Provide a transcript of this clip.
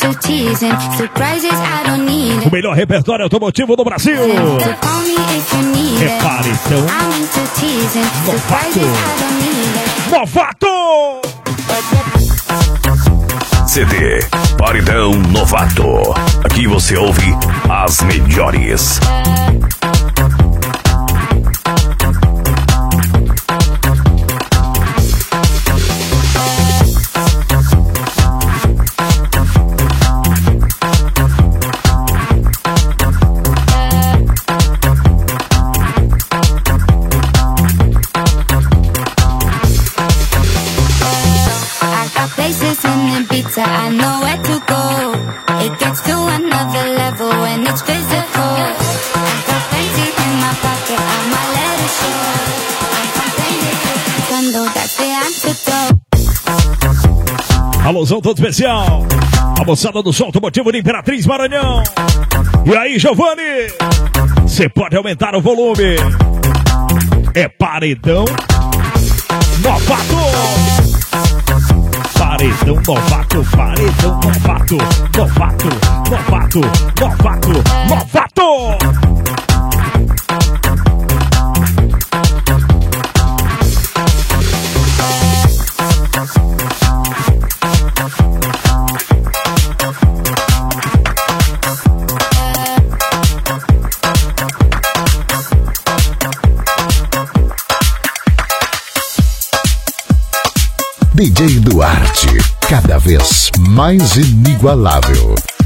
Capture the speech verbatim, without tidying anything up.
O melhor repertório automotivo do Brasil. Repare então. Novato. Novato. C D Paredão Novato. Aqui você ouve as melhores. I know where to go. It gets to another level when it's physical. I got plenty in my pocket, I might let it show. I'm complaining, cuando that's the antidote. Alôzão todo especial. A moçada do som automotivo de Imperatriz Maranhão. E aí, Giovanni? Você pode aumentar o volume. É Paredão Novato. Paredão Novato, Paredão Novato, Novato, Novato, Novato, Novato. D J Duarte, cada vez mais inigualável.